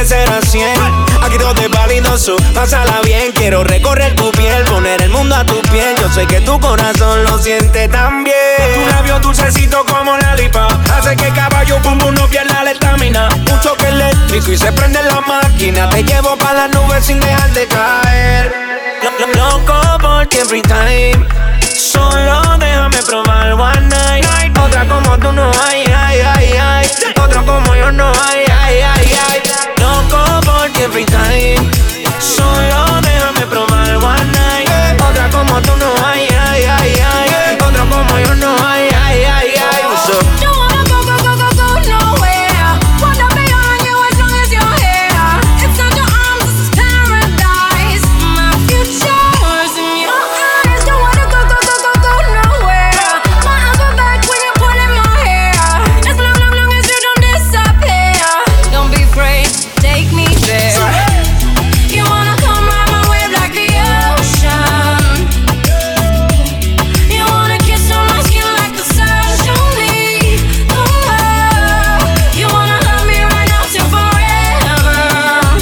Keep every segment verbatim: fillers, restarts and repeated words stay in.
de cero a cien. Aquí todo es validoso, pásala bien. Quiero recorrer tu piel, poner el mundo a tu piel. Yo sé que tu corazón lo siente también. Tu labio dulcecito como la lipa hace que caballo pum pum no pierda la estamina. Un choque eléctrico y se prende la máquina. Te llevo pa' las nubes sin dejar de caer. Lo, lo, loco por ti every time. Solo déjame probar one night. Otra como tú no hay, ay, ay, ay. Otro como yo no hay, ay, ay, ay. Loco por ti every time. Solo déjame probar one night. Otra como tú no hay, ay, ay, ay. Otro como yo no hay, ay, ay, ay. What's up? Don't wanna go, go, go, go, go nowhere. Wanna be on you as long as you're here. Inside your arms, this is paradise. My future's in your eyes. Don't wanna go, go, go, go, go nowhere. My arms are back when you're pulling my hair. As long, long, long as you don't disappear. Don't be afraid, take me there. You wanna come ride my wave like the ocean. You wanna kiss on my skin like the sun. Show me the world. You wanna love me right now till forever.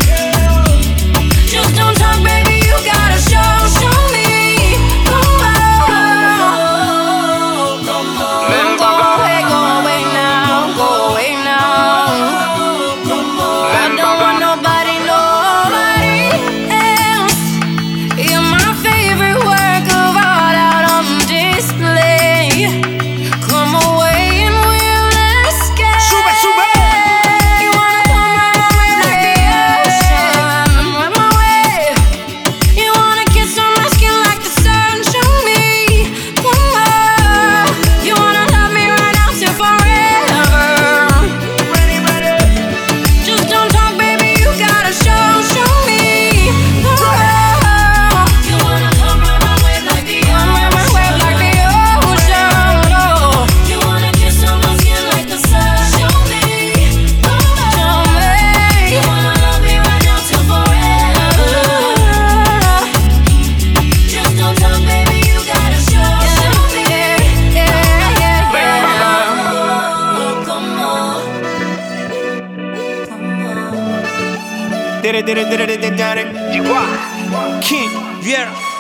Just don't talk, baby, you gotta show, show me the world. Go away, go away now, go away now. I don't want nobody, nobody else. You're my favorite work of art out on display. Come away and we'll escape. Sube, sube. You wanna come ride my wave like the ocean. Ride my wave. You wanna kiss on my skin like the sun. Show me the world. You wanna love me right now till forever. Ready, ready. Just don't talk, baby, you gotta show, show me the world. You wanna come ride my wave like the ocean. My wave like the ocean. Oh. You wanna kiss on my skin like the sun. Show me the world. Show me. You wanna love me right now till forever. Just don't talk, baby, you gotta show, show me. Yeah, yeah, yeah, yeah. Oh, come on. Come on. Did it, did it, did it, did it, did it. King, yeah.